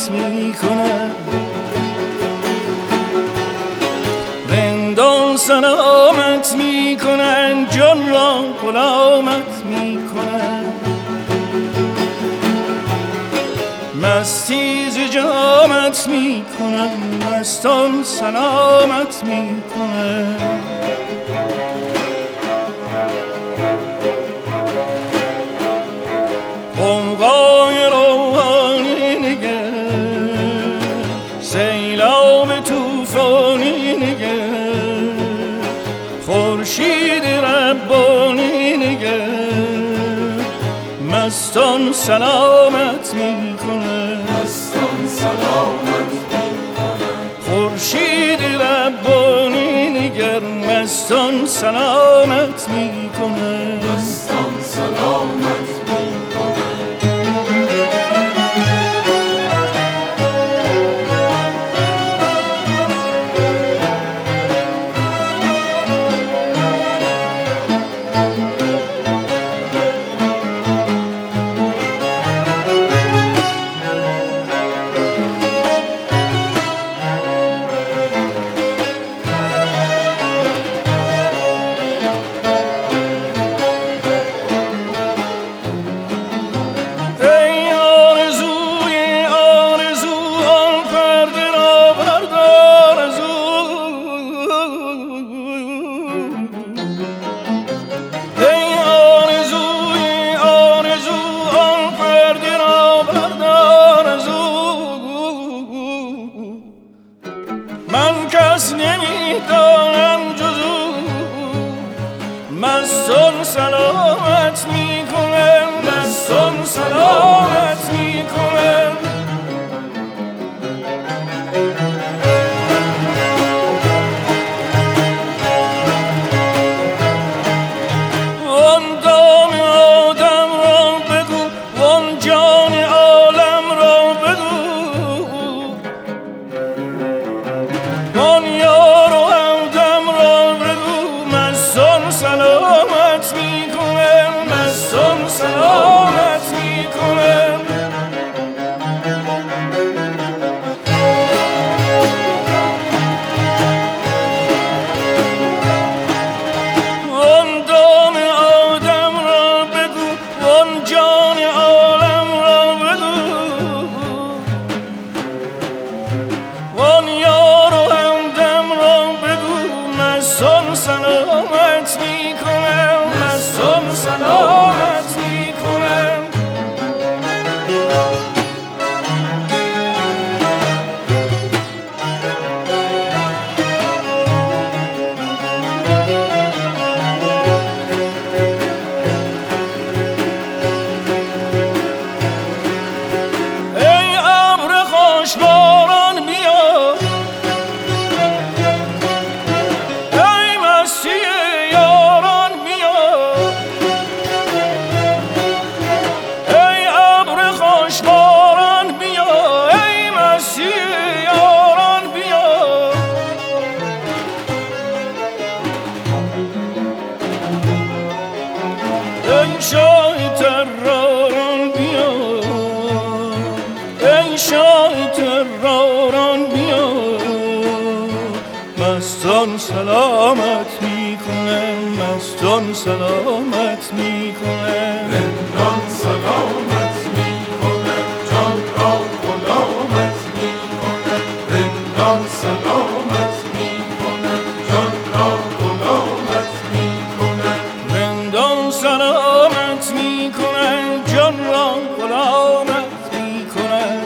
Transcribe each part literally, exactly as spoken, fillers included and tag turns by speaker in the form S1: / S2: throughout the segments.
S1: سلامت میکنن، رندان سلامت میکنن، جان را غلامت میکنن. مستی ز جامت میکنن، مستان سلامت میکنن. قوقای روحانی نگر، سیلاب توفانی نگر، خورشید ربانی نگر، مستان سلامت میکنه،
S2: مستان سلامت میکنه.
S1: خورشید ربانی نگر، مستان سلامت میکنه،
S2: مستان سلامت میکنه.
S1: مستان سلامت میکنم، مستان سلامت میکنم. وان دام آدم را بگو، وان جان عالم را بگو، وان یار و همدم را بگو، مستان سلامت میکنم، مستان سلامت میکنم. وان دام آدم را بگو، وان جان عالم را بگو، وان یار و همدم را بگو، مستان سلامت میکنم، مستان سلامت میکنم. ای ابر خوشباران بیا، ای مستی یاران بیا، ای ابر خوشباران بیا، ای مستی یاران بیا. ای شاه تراران بیا، ای شاه تراران بیا، مستان سلامت میکنم، مستان سلامت میکنم.
S2: رندان سلامت میکنه، جان را غلامت میکنه. رندان سلامت میکنه، جان را غلامت میکنه.
S1: رندان سلامت میکنن، جان را غلامت میکنن.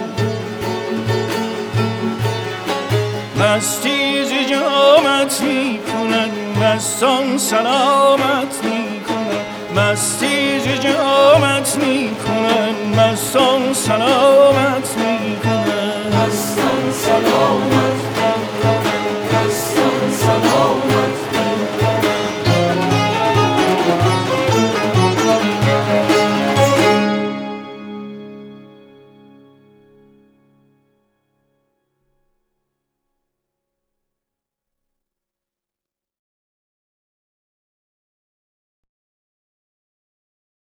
S1: مستی ز جامت میکنن، مستان سلامت میکنن. مستی ز جامت میکنن، مستان سلامت میکنن.
S2: مستان سلامت